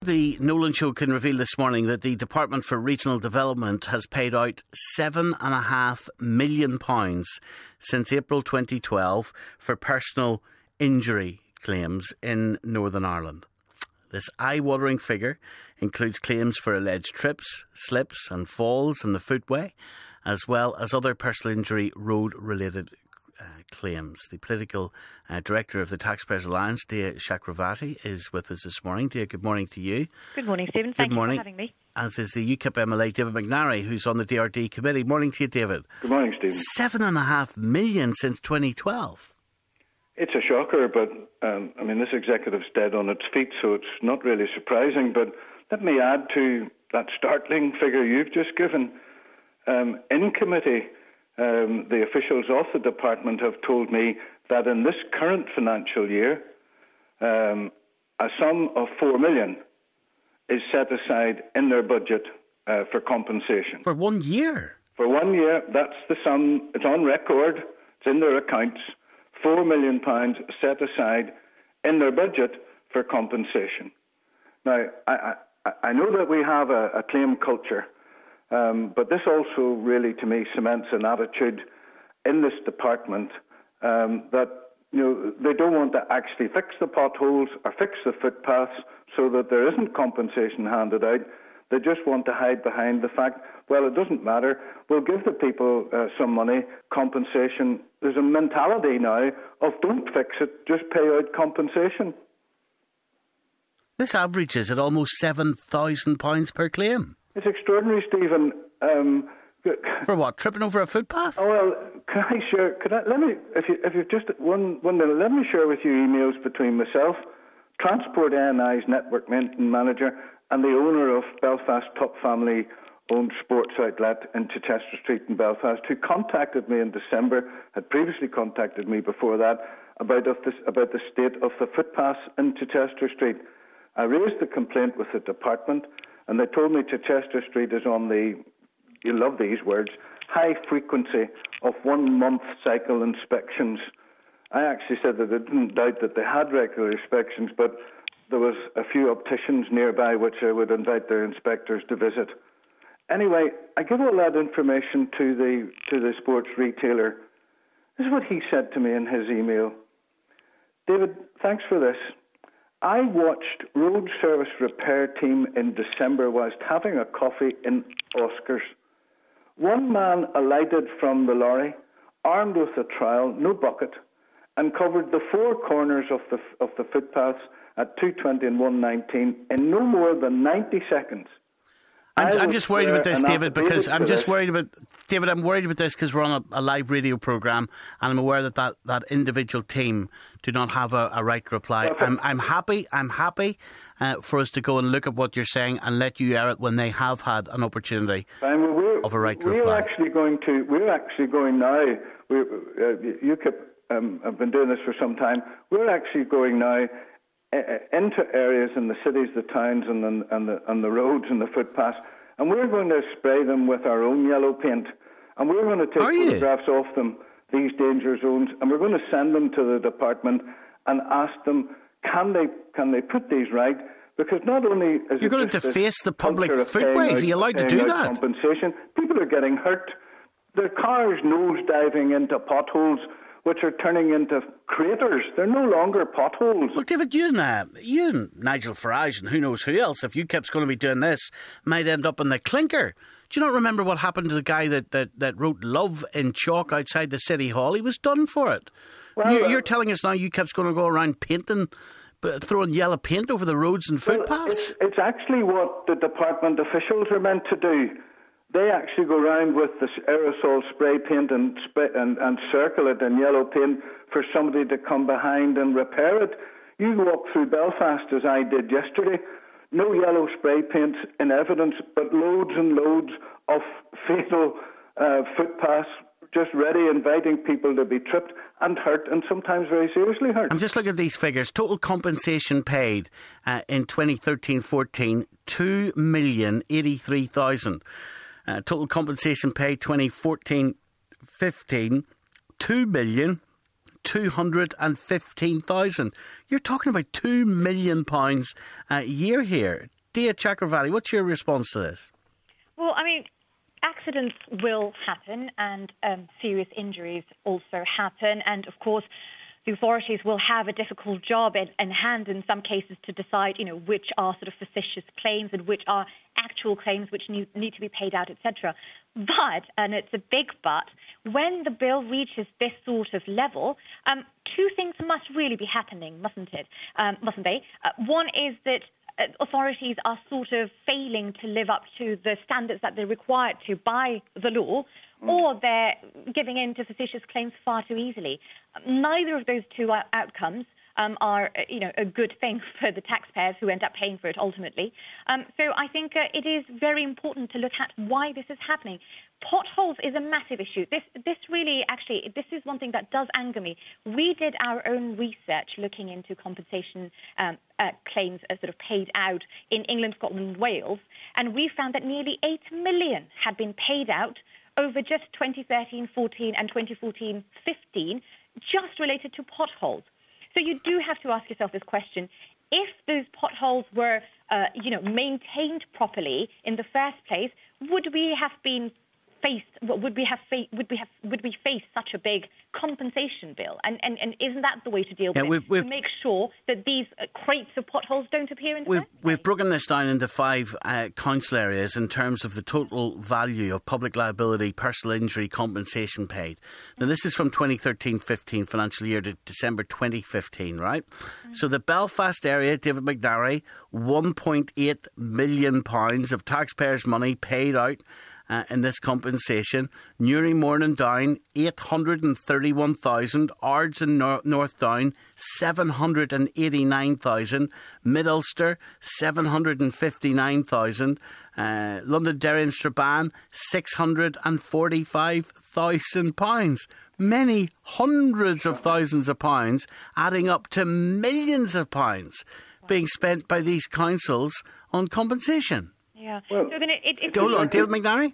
The Nolan Show can reveal this morning that the Department for Regional Development has paid out £7.5 million since April 2012 for personal injury claims in Northern Ireland. This eye-watering figure includes claims for alleged trips, slips and falls in the footway, as well as other personal injury road-related claims. The political director of the Taxpayers Alliance, Dia Chakravarty, is with us this morning. Dia, good morning to you. Good morning, Stephen. Thank you for having me. As is the UKIP MLA, David McNary, who's on the DRD committee. Morning to you, David. Good morning, Stephen. $7.5 million since 2012. It's a shocker, but this executive's dead on its feet, so it's not really surprising. But let me add to that startling figure you've just given. In committee, the officials of the department have told me that in this current financial year, a sum of $4 million is set aside in their budget for compensation. For 1 year? For 1 year, that's the sum. It's on record. It's in their accounts. £4 million set aside in their budget for compensation. Now, I know that we have a claim culture, but this also really, to me, cements an attitude in this department that they don't want to actually fix the potholes or fix the footpaths so that there isn't compensation handed out. They just want to hide behind the fact, well, it doesn't matter. We'll give the people some money, compensation. There's a mentality now of don't fix it, just pay out compensation. This averages at almost £7,000 per claim. It's extraordinary, Stephen. For what? Tripping over a footpath? Oh, well, let me share with you emails between myself, Transport NI's network maintenance manager, and the owner of Belfast Top family-owned sports outlet in Chichester Street in Belfast, who contacted me in December, had previously contacted me before that, about the state of the footpaths in Chichester Street. I raised the complaint with the department, and they told me Chichester Street is on the, you love these words, high frequency of 1 month cycle inspections. I actually said that I didn't doubt that they had regular inspections, but there was a few opticians nearby which I would invite their inspectors to visit. Anyway, I give all that information to the sports retailer. This is what he said to me in his email. David, thanks for this. I watched road service repair team in December whilst having a coffee in Oscars. One man alighted from the lorry, armed with a trowel, no bucket, and covered the four corners of the footpaths at 2:20 and 1:19 in no more than 90 seconds. I'm just worried about this, David, because I'm worried about this because we're on a live radio programme, and I'm aware that individual team do not have a right to reply. Okay. I'm happy for us to go and look at what you're saying and let you air it when they have had an opportunity of a right to reply. We're actually going now. UKIP have been doing this for some time. We're actually going now into areas in the cities, the towns, and the roads and the footpaths, and we're going to spray them with our own yellow paint, and we're going to take photographs of them, these danger zones, and we're going to send them to the department and ask them, can they put these right? Because not only is you're going to deface the public footways, are you allowed to do that? Compensation. People are getting hurt. Their cars nose diving into potholes, which are turning into craters. They're no longer potholes. Well, David, you and Nigel Farage and who knows who else, if UKIP's going to be doing this, might end up in the clinker. Do you not remember what happened to the guy that wrote love in chalk outside the City Hall? He was done for it. Well, you're telling us now UKIP's going to go around painting, throwing yellow paint over the roads and footpaths? It's actually what the department officials are meant to do. They actually go around with this aerosol spray paint and circle it in yellow paint for somebody to come behind and repair it. You walk through Belfast, as I did yesterday, no yellow spray paint in evidence, but loads and loads of fatal footpaths just ready, inviting people to be tripped and hurt, and sometimes very seriously hurt. I'm just looking at these figures. Total compensation paid in 2013-14, $2,083,000. Total compensation paid 2014-15, 215,000. You're talking about £2 million a year here. Dia Chakravarty, what's your response to this? Well, I mean, accidents will happen and serious injuries also happen. And, of course, the authorities will have a difficult job in hand in some cases to decide, which are sort of facetious claims and which are actual claims which need to be paid out, etc. But, and it's a big but, when the bill reaches this sort of level, two things must really be happening, mustn't they? One is that authorities are sort of failing to live up to the standards that they're required to by the law, or they're giving in to facetious claims far too easily. Neither of those two outcomes are, a good thing for the taxpayers who end up paying for it ultimately. So I think it is very important to look at why this is happening. Potholes is a massive issue. This is one thing that does anger me. We did our own research looking into compensation claims sort of paid out in England, Scotland and Wales, and we found that nearly 8 million had been paid out over just 2013-14 and 2014-15, just related to potholes. So you do have to ask yourself this question. If those potholes were, maintained properly in the first place, would we face such a big compensation bill? And isn't that the way to deal with it? To make sure that these crates of potholes don't appear in the first place? We've broken this down into 5 council areas in terms of the total value of public liability, personal injury compensation paid. Now, this is from 2013-15 financial year to December 2015, right? So the Belfast area, David McNary, £1.8 million of taxpayers' money paid out in this compensation. Newry, Morning Down, 831,000. Ards and North Down, 789,000. Mid Ulster, 759,000. Londonderry and Strabane, £645,000. Many hundreds of thousands of pounds, adding up to millions of pounds being spent by these councils on compensation. Yeah. Well, so then hold on, David McNary?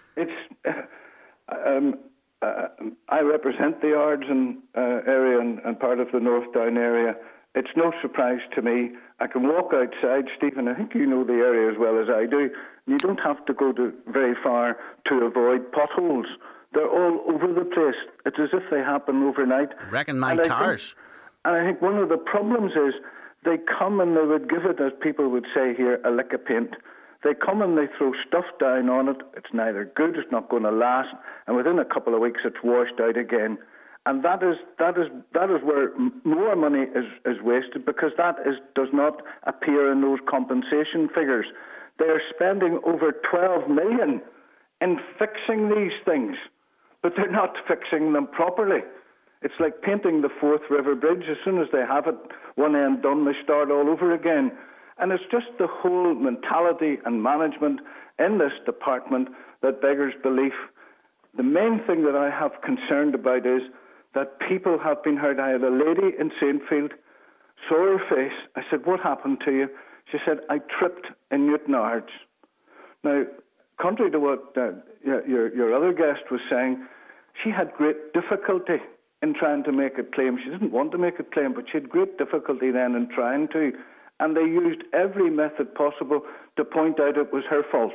I represent the Ards area and part of the North Down area. It's no surprise to me. I can walk outside, Stephen. I think you know the area as well as I do. You don't have to go very far to avoid potholes. They're all over the place. It's as if they happen overnight. Reckon my tires. And I think one of the problems is they come and they would give it, as people would say here, a lick of paint. They come and they throw stuff down on it. It's neither good, it's not going to last, and within a couple of weeks it's washed out again. And that is where more money is wasted, because that does not appear in those compensation figures. They are spending over 12 million in fixing these things, but they're not fixing them properly. It's like painting the Forth River Bridge. As soon as they have it, one end done, they start all over again. And it's just the whole mentality and management in this department that beggars belief. The main thing that I have concerned about is that people have been hurt. I had a lady in Saintfield, saw her face. I said, "What happened to you?" She said, "I tripped in Newtonards." Now, contrary to what your other guest was saying, she had great difficulty in trying to make a claim. She didn't want to make a claim, but she had great difficulty then in trying to. And they used every method possible to point out it was her fault.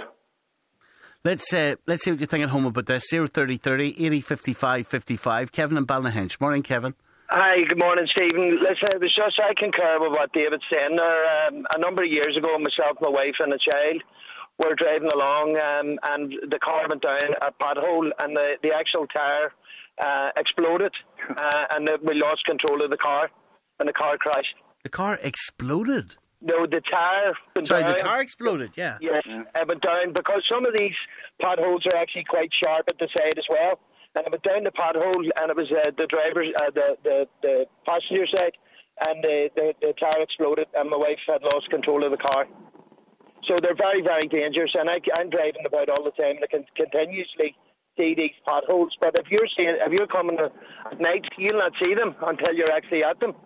Let's see what you think at home about this. 03030 80 55 55. Kevin and Ballynahinch. Morning, Kevin. Hi, good morning, Stephen. Listen, it was just, I concur with what David's saying there. A number of years ago, myself, my wife and a child were driving along and the car went down a pothole and the actual tyre exploded and we lost control of the car and the car crashed. The car exploded? No, the tyre went down. The tyre exploded, yeah. Yes, it went down because some of these potholes are actually quite sharp at the side as well. And it went down the pothole and it was the driver's, the passenger side, and the tyre exploded and my wife had lost control of the car. So they're very, very dangerous, and I'm driving about all the time and I can continuously see these potholes. But if you're coming at night, you'll not see them until you're actually at them.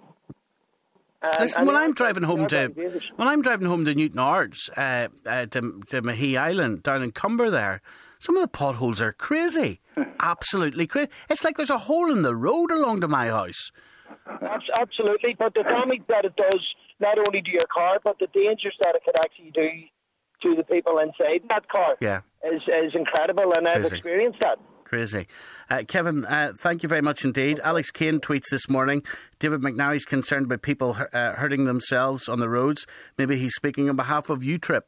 Listen, when I'm driving home to Newtonards, to Mahee Island down in Cumber there, Some of the potholes are crazy. Absolutely crazy. It's like there's a hole in the road along to my house. Absolutely, but the damage that it does, not only to your car, but the dangers that it could actually do to the people inside that car is incredible, and I've experienced that. Crazy. Kevin, thank you very much indeed. Alex Kane tweets this morning, David McNary's concerned about people hurting themselves on the roads. Maybe he's speaking on behalf of UTRIP.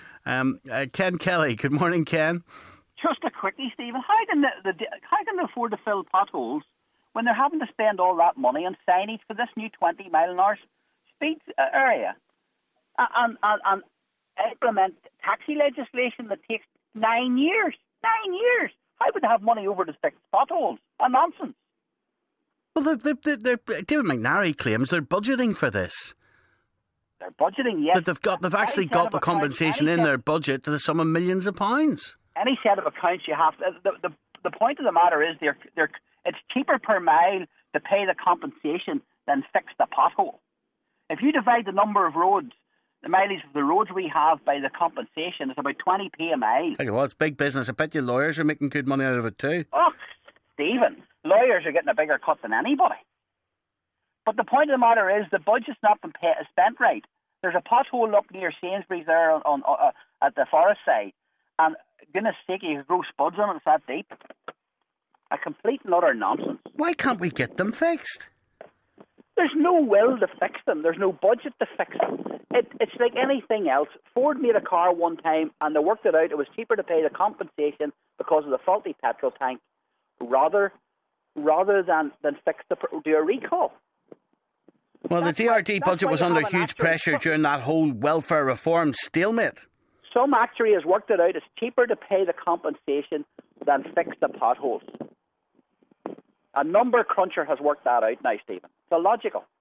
Ken Kelly, good morning, Ken. Just a quickie, Stephen. How can they afford to fill potholes when they're having to spend all that money on signage for this new 20 mile an hour speed area and implement taxi legislation that takes 9 years? 9 years. How would they have money over to fix potholes? A nonsense. Well, David McNary claims they're budgeting for this. They're budgeting, yes. That they've actually got the compensation in their budget to the sum of millions of pounds. Any set of accounts you have. The point of the matter is it's cheaper per mile to pay the compensation than fix the pothole. If you divide the number of roads, the mileage of the roads we have by the compensation, it's about 20p a mile. Tell you what, it's big business. I bet you lawyers are making good money out of it too. Oh, Stephen, lawyers are getting a bigger cut than anybody. But the point of the matter is the budget's not been spent right. There's a pothole up near Sainsbury's there on at the forest side, and goodness sake, you could grow spuds on it, it's that deep. A complete and utter nonsense. Why can't we get them fixed? There's no will to fix them. There's no budget to fix them. It's like anything else. Ford made a car one time and they worked it out. It was cheaper to pay the compensation because of the faulty petrol tank rather than fix do a recall. Well, the DRD budget was under huge pressure during that whole welfare reform stalemate. Some actuary has worked it out. It's cheaper to pay the compensation than fix the potholes. A number cruncher has worked that out now, Stephen. It's illogical.